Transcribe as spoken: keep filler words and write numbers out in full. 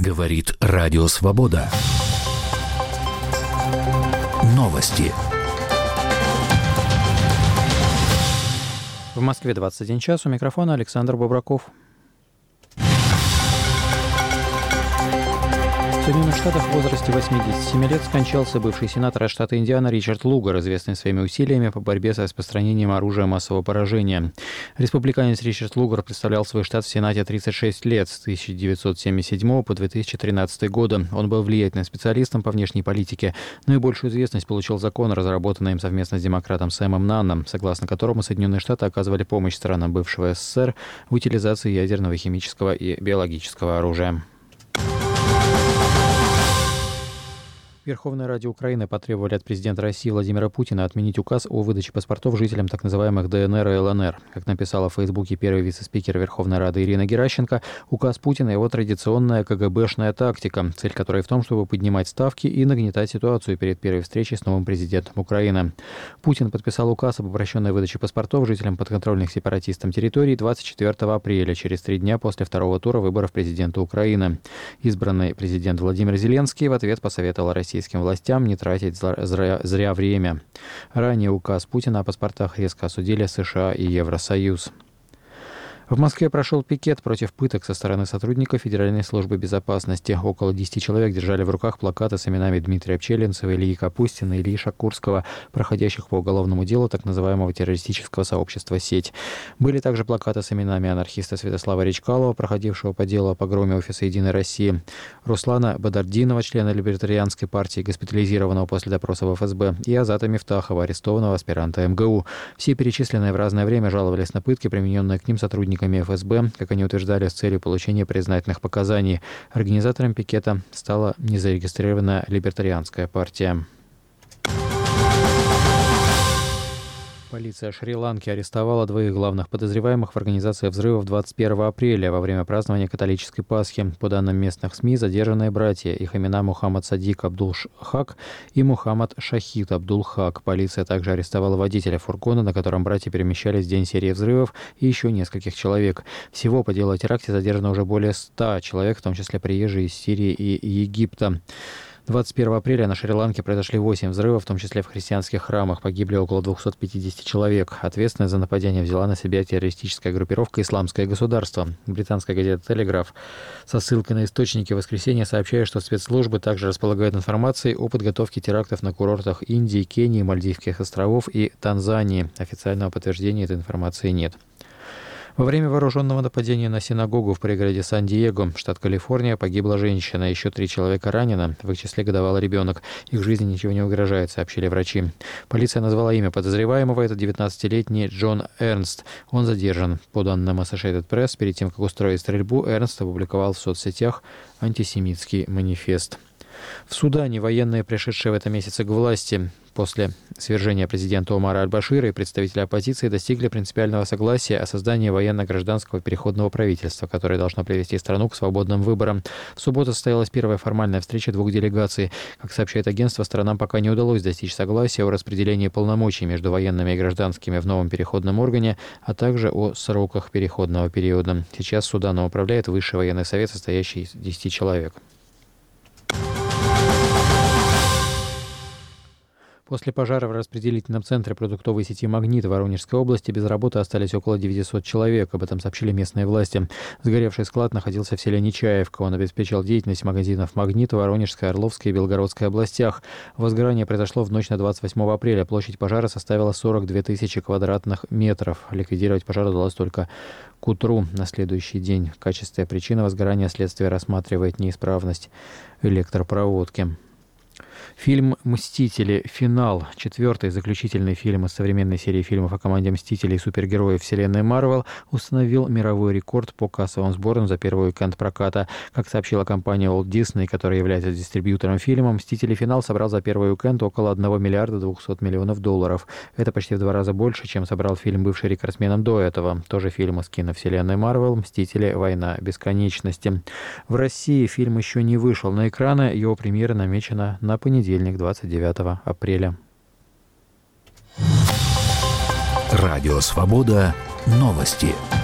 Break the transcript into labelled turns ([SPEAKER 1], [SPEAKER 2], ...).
[SPEAKER 1] Говорит Радио Свобода. Новости.
[SPEAKER 2] В Москве двадцать один час. У микрофона Александр Бобраков. В Соединенных Штатах в возрасте восьмидесяти семи лет скончался бывший сенатор штата Индиана Ричард Лугар, известный своими усилиями по борьбе с распространением оружия массового поражения. Республиканец Ричард Лугар представлял свой штат в Сенате тридцать шесть лет, с тысяча девятьсот семьдесят седьмого по две тысячи тринадцатый годы. Он был влиятельным специалистом по внешней политике, но и большую известность получил закон, разработанный им совместно с демократом Сэмом Нанном, согласно которому Соединенные Штаты оказывали помощь странам бывшего СССР в утилизации ядерного, химического и биологического оружия. Верховной Раде Украины потребовали от президента России Владимира Путина отменить указ о выдаче паспортов жителям так называемых ДНР и ЛНР. Как написала в Фейсбуке первый вице-спикер Верховной Рады Ирина Геращенко, указ Путина – его традиционная КГБшная тактика, цель которой в том, чтобы поднимать ставки и нагнетать ситуацию перед первой встречей с новым президентом Украины. Путин подписал указ об упрощенной выдаче паспортов жителям подконтрольных сепаратистам территорий двадцать четвёртого апреля, через три дня после второго тура выборов президента Украины. Избранный президент Владимир Зеленский в ответ посоветовал России российским властям не тратить зря, зря время. Ранее указ Путина о паспортах резко осудили США и Евросоюз. В Москве прошел пикет против пыток со стороны сотрудников Федеральной службы безопасности. Около десяти человек держали в руках плакаты с именами Дмитрия Пчелинцева, Ильи Капустина, Ильи Шакурского, проходящих по уголовному делу так называемого террористического сообщества «Сеть». Были также плакаты с именами анархиста Святослава Речкалова, проходившего по делу о погроме офиса «Единой России», Руслана Бадардинова, члена Либертарианской партии, госпитализированного после допроса в ФСБ, и Азата Мифтахова, арестованного аспиранта МГУ. Все перечисленные в разное время жаловались на пытки, примененные к ним сотрудниками ФСБ, как они утверждали, с целью получения признательных показаний. Организатором пикета стала незарегистрированная Либертарианская партия. Полиция Шри-Ланки арестовала двоих главных подозреваемых в организации взрывов двадцать первого апреля во время празднования католической Пасхи. По данным местных СМИ, задержанные братья, их имена Мухаммад Садик Абдул-Хак и Мухаммад Шахид Абдул-Хак. Полиция также арестовала водителя фургона, на котором братья перемещались в день серии взрывов, и еще нескольких человек. Всего по делу о теракте задержано уже более ста человек, в том числе приезжие из Сирии и Египта. двадцать первого апреля на Шри-Ланке произошли восемь взрывов, в том числе в христианских храмах. Погибли около двухсот пятидесяти человек. Ответственность за нападение взяла на себя террористическая группировка «Исламское государство». Британская газета «Телеграф» со ссылкой на источники в воскресенье сообщает, что спецслужбы также располагают информацией о подготовке терактов на курортах Индии, Кении, Мальдивских островов и Танзании. Официального подтверждения этой информации нет. Во время вооруженного нападения на синагогу в пригороде Сан-Диего, штат Калифорния, погибла женщина, еще три человека ранено, в их числе годовалый ребенок. Их жизни ничего не угрожает, сообщили врачи. Полиция назвала имя подозреваемого, это девятнадцатилетний Джон Эрнст. Он задержан. По данным Associated Press, перед тем, как устроить стрельбу, Эрнст опубликовал в соцсетях антисемитский манифест. В Судане военные, пришедшие в этом месяце к власти после свержения президента Омара аль-Башира, и представители оппозиции достигли принципиального согласия о создании военно-гражданского переходного правительства, которое должно привести страну к свободным выборам. В субботу состоялась первая формальная встреча двух делегаций. Как сообщает агентство, сторонам пока не удалось достичь согласия о распределении полномочий между военными и гражданскими в новом переходном органе, а также о сроках переходного периода. Сейчас Суданом управляет Высший военный совет, состоящий из десяти человек. После пожара в распределительном центре продуктовой сети «Магнит» в Воронежской области без работы остались около девятисот человек. Об этом сообщили местные власти. Сгоревший склад находился в селе Нечаевка. Он обеспечил деятельность магазинов «Магнит» в Воронежской, Орловской и Белгородской областях. Возгорание произошло в ночь на двадцать восьмого апреля. Площадь пожара составила сорок две тысячи квадратных метров. Ликвидировать пожар удалось только к утру на следующий день. В качестве причины возгорания следствие рассматривает неисправность электропроводки. Фильм «Мстители. Финал», четвертый заключительный фильм из современной серии фильмов о команде Мстителей и супергероев вселенной Марвел, установил мировой рекорд по кассовым сборам за первый уикенд проката. Как сообщила компания Walt Disney, которая является дистрибьютором фильма, «Мстители. Финал» собрал за первый уикенд около одного миллиарда двухсот миллионов долларов. Это почти в два раза больше, чем собрал фильм, бывший рекордсменом до этого. Тоже фильм из киновселенной Марвел «Мстители. Война бесконечности». В России фильм еще не вышел на экраны, его премьера намечена на понедельник, двадцать девятого апреля.
[SPEAKER 1] Радио «Свобода». Новости.